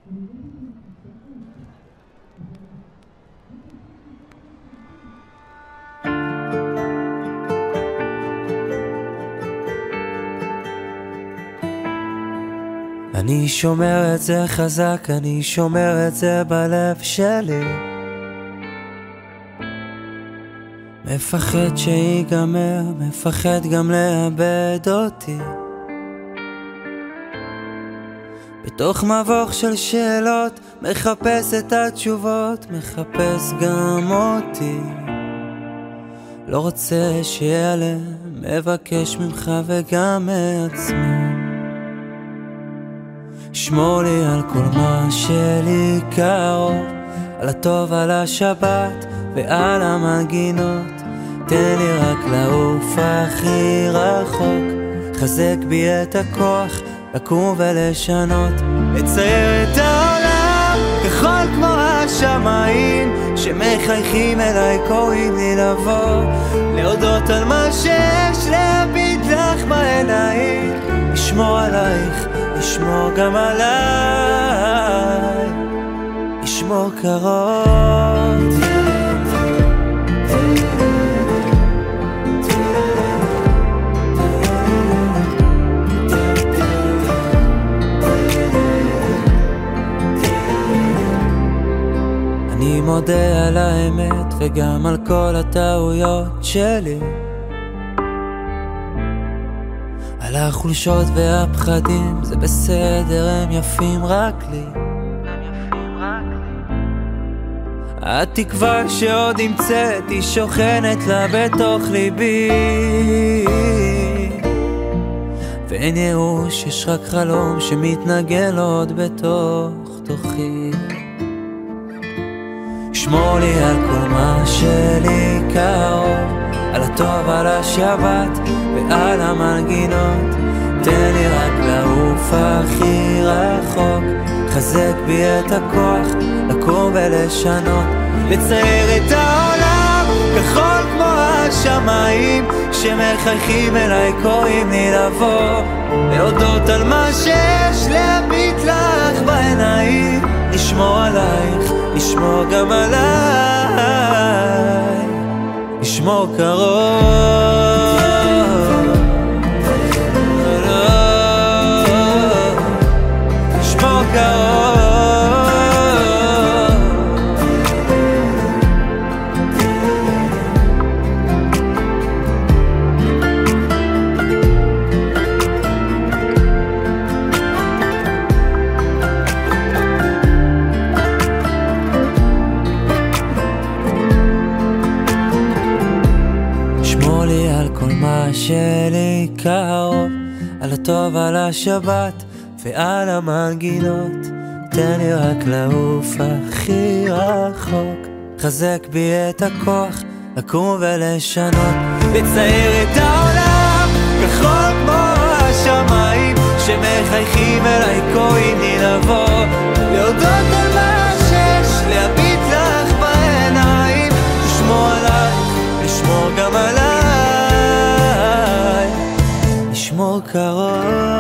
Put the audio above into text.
אני שומר את זה חזק, אני שומר את זה בלב שלי. מפחד שיגמר, מפחד גם לאבד אותי. בתוך מבוך של שאלות, מחפש את התשובות, מחפש גם אותי. לא רוצה שיעלם, מבקש ממך וגם מעצמי. שמור לי על כל מה שלי קרוב, על הטוב, על השבת ועל המנגינות. תן לי רק לעוף הכי רחוק, חזק בי את הכוח לקום ולשנות. לצייר את העולם כחול כמו השמיים, שמחייכים אליי קוראים לי לבוא, להודות על מה שיש, להביט לך בעיניים. לשמור עלייך, לשמור גם עליי, לשמור קרוב. אני מודה על האמת וגם על כל הטעויות שלי, על החולשות והפחדים, זה בסדר, הם יפים רק לי. התקווה שעוד נמצאת היא שוכנת לה בתוך ליבי, ואין ייאוש, יש רק חלום שמתנגן עוד בתוך תוכי. שמור לי על כל מה שלי קרוב, על הטוב, על השבת ועל המנגינות. תן לי רק לעוף הכי רחוק, חזק בי את הכוח לקום ולשנות. לצייר את העולם כחול כמו השמיים, שמחייכים אליי קוראים לי לבוא, להודות על מה שיש, להביט לך בעיניים. לשמור עלייך, לשמור גם עליי, לשמור קרוב. לשמור קרוב. שלי קרוב, על הטוב, על השבת ועל המנגינות. תן לי רק לעוף הכי רחוק, חזק בי את הכוח לקום ולשנות. לצייר את העולם כחול כמו השמיים, שמחייכים אליי קוראים לי לבוא, להודות על מה שיש, להביט לך בעיניים. לשמור עלייך, לשמור גם עליי, לשמור קרוב.